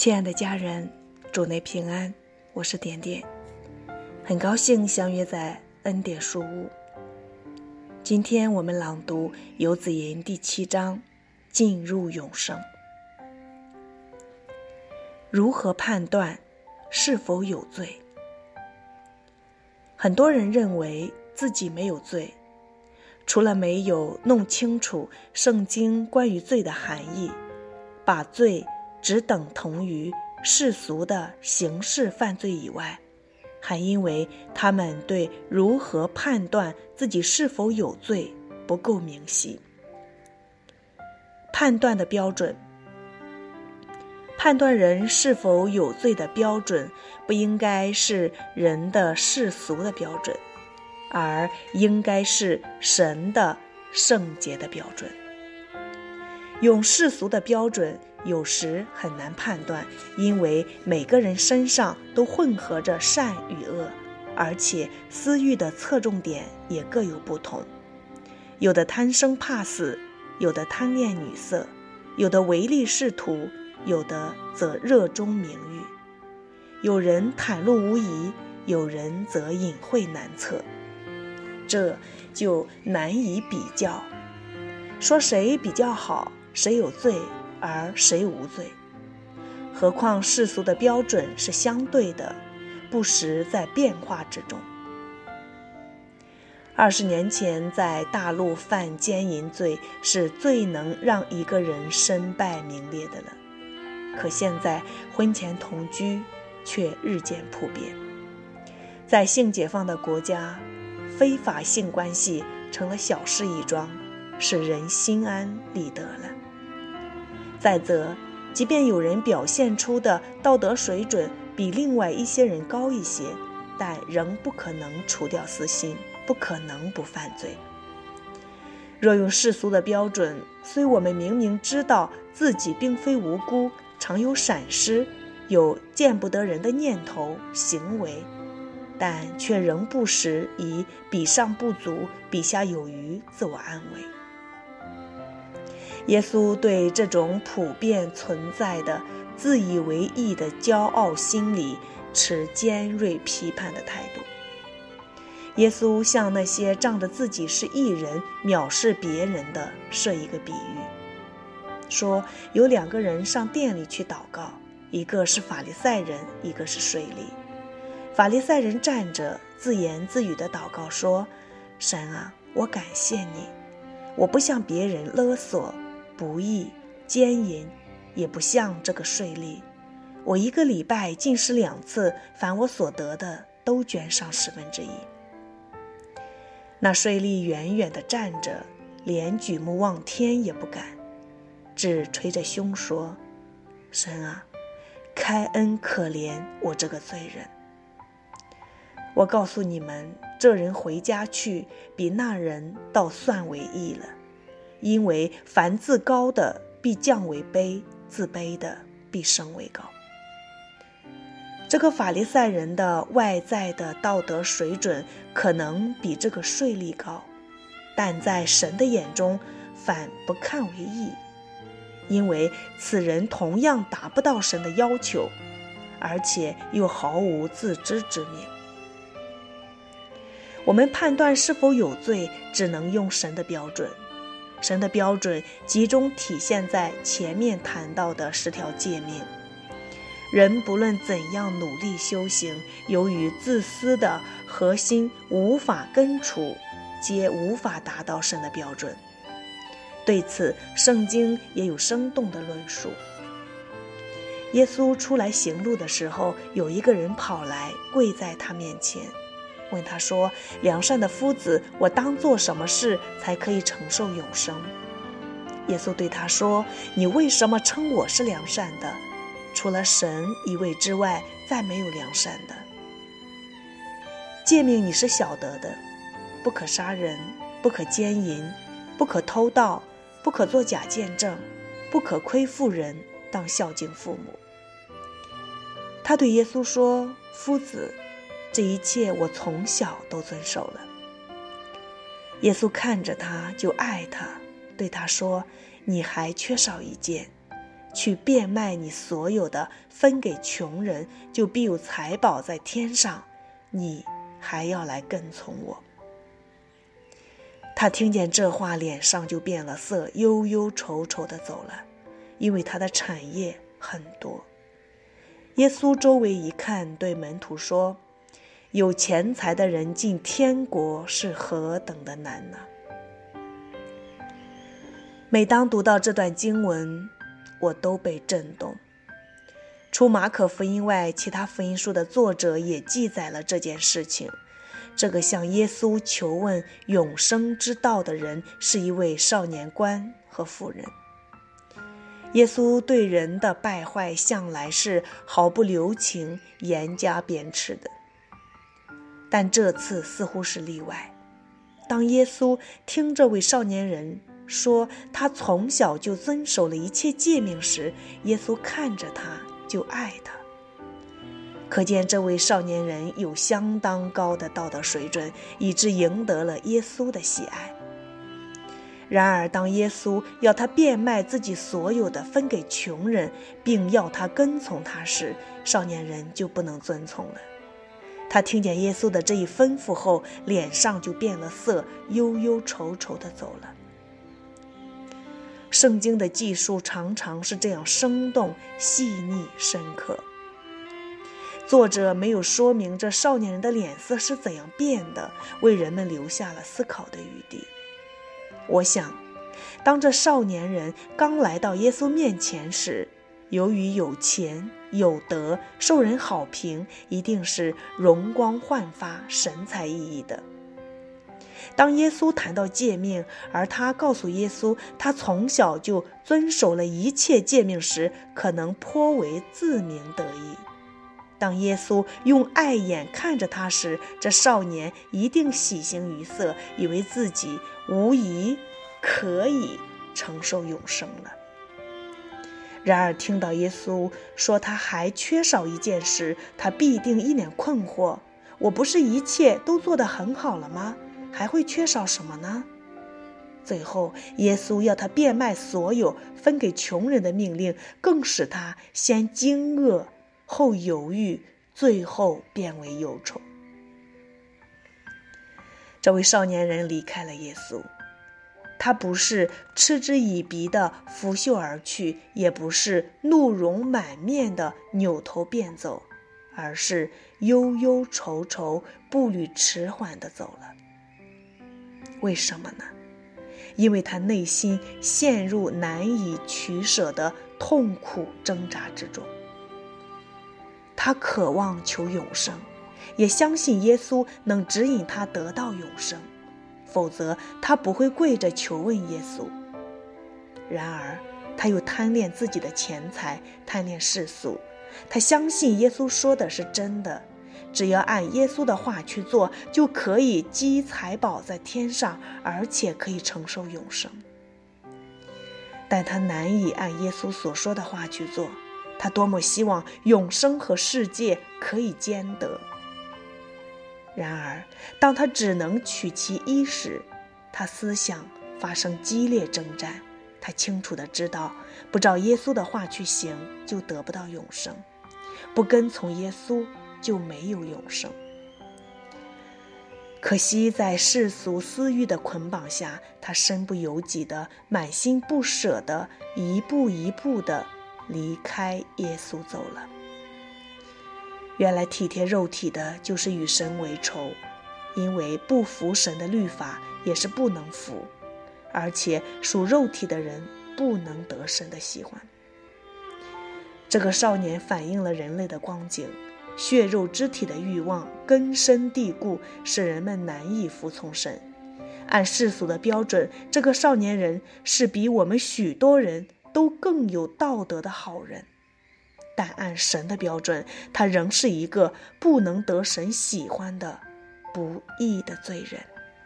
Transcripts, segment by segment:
亲爱的家人，主内平安，我是点点，很高兴相约在恩典书屋。今天我们朗读游子吟第7章，进入永生。如何判断是否有罪？很多人认为自己没有罪，除了没有弄清楚圣经关于罪的含义，把罪只等同于世俗的刑事犯罪以外，还因为他们对如何判断自己是否有罪不够明晰。判断的标准，判断人是否有罪的标准，不应该是人的世俗的标准，而应该是神的圣洁的标准。用世俗的标准有时很难判断，因为每个人身上都混合着善与恶，而且私欲的侧重点也各有不同。有的贪生怕死，有的贪恋女色，有的唯利是图，有的则热衷名誉。有人袒露无遗，有人则隐晦难测，这就难以比较，说谁比较好，谁有罪而谁无罪。何况世俗的标准是相对的，不时在变化之中。20年前在大陆犯奸淫罪是最能让一个人身败名裂的了，可现在婚前同居却日渐普遍。在性解放的国家，非法性关系成了小事一桩，使人心安理得了。再则，即便有人表现出的道德水准比另外一些人高一些，但仍不可能除掉私心，不可能不犯罪。若用世俗的标准，虽我们明明知道自己并非无辜，常有闪失，有见不得人的念头行为，但却仍不时以比上不足，比下有余自我安慰。耶稣对这种普遍存在的自以为义的骄傲心理持尖锐批判的态度。耶稣向那些仗着自己是义人藐视别人的设一个比喻，说有2个人上殿里去祷告，一个是法利赛人，一个是税吏。法利赛人站着自言自语地祷告说，神啊，我感谢你，我不像别人勒索不义奸淫，也不像这个税吏，我1个礼拜禁食2次，凡我所得的都捐上1/10。那税吏远远地站着，连举目望天也不敢，只捶着胸说，神啊，开恩可怜我这个罪人。我告诉你们，这人回家去，比那人倒算为义了。因为凡自高的必降为卑，自卑的必升为高。这个法利赛人的外在的道德水准可能比这个税吏高，但在神的眼中反不看为义，因为此人同样达不到神的要求，而且又毫无自知之明。我们判断是否有罪，只能用神的标准。神的标准集中体现在前面谈到的10条诫命。人不论怎样努力修行，由于自私的核心无法根除，皆无法达到神的标准。对此，圣经也有生动的论述。耶稣出来行路的时候，有一个人跑来跪在他面前，问他说，良善的夫子，我当做什么事才可以承受永生？耶稣对他说，你为什么称我是良善的？除了神一位之外，再没有良善的。诫命你是晓得的，不可杀人，不可奸淫，不可偷盗，不可作假见证，不可亏负人，当孝敬父母。他对耶稣说，夫子，这一切我从小都遵守了。耶稣看着他就爱他，对他说，你还缺少一件， 去变卖你所有的，分给穷人，就必有财宝在天上，你还要来跟从我。”他听见这话，脸上就变了色，忧忧愁愁地走了，因为他的产业很多。耶稣周围一看，对门徒说：“有钱财的人进天国是何等的难呢！”每当读到这段经文，我都被震动。除马可福音外，其他福音书的作者也记载了这件事情。这个向耶稣求问永生之道的人，是一位少年官和妇人。耶稣对人的败坏向来是毫不留情、严加鞭笞的，但这次似乎是例外。当耶稣听这位少年人说他从小就遵守了一切诫命时，耶稣看着他就爱他。可见这位少年人有相当高的道德水准，以致赢得了耶稣的喜爱。然而当耶稣要他变卖自己所有的，分给穷人，并要他跟从他时，少年人就不能遵从了。他听见耶稣的这一吩咐后，脸上就变了色，忧忧愁愁地走了。圣经的记述常常是这样生动、细腻、深刻。作者没有说明这少年人的脸色是怎样变的，为人们留下了思考的余地。我想，当这少年人刚来到耶稣面前时，由于有钱有德，受人好评，一定是容光焕发、神采奕奕的。当耶稣谈到诫命，而他告诉耶稣他从小就遵守了一切诫命时，可能颇为自鸣得意。当耶稣用爱眼看着他时，这少年一定喜形于色，以为自己无疑可以承受永生了。然而听到耶稣说他还缺少一件事，他必定一脸困惑：我不是一切都做得很好了吗？还会缺少什么呢？最后耶稣要他变卖所有，分给穷人的命令，更使他先惊愕后犹豫，最后变为忧愁。这位少年人离开了耶稣，他不是嗤之以鼻的拂袖而去，也不是怒容满面的扭头便走，而是忧忧愁愁、步履迟缓地走了。为什么呢？因为他内心陷入难以取舍的痛苦挣扎之中。他渴望求永生，也相信耶稣能指引他得到永生，否则他不会跪着求问耶稣。然而他又贪恋自己的钱财，贪恋世俗。他相信耶稣说的是真的，只要按耶稣的话去做，就可以积财宝在天上，而且可以承受永生。但他难以按耶稣所说的话去做，他多么希望永生和世界可以兼得。然而当他只能取其一时，他思想发生激烈征战。他清楚地知道，不照耶稣的话去行，就得不到永生；不跟从耶稣，就没有永生。可惜在世俗私欲的捆绑下，他身不由己的、满心不舍的、一步一步的离开耶稣走了。原来体贴肉体的就是与神为仇，因为不服神的律法也是不能服，而且属肉体的人不能得神的喜欢。这个少年反映了人类的光景，血肉之体的欲望根深蒂固，使人们难以服从神。按世俗的标准，这个少年人是比我们许多人都更有道德的好人，但按神的标准，他仍是一个不能得神喜欢的不义的罪人。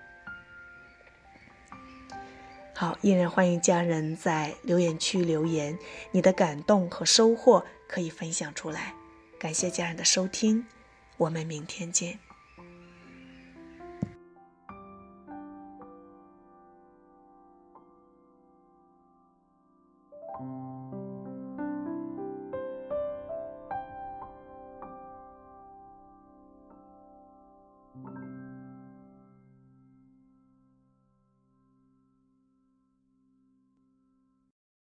好，依然欢迎家人在留言区留言，你的感动和收获可以分享出来。感谢家人的收听，我们明天见。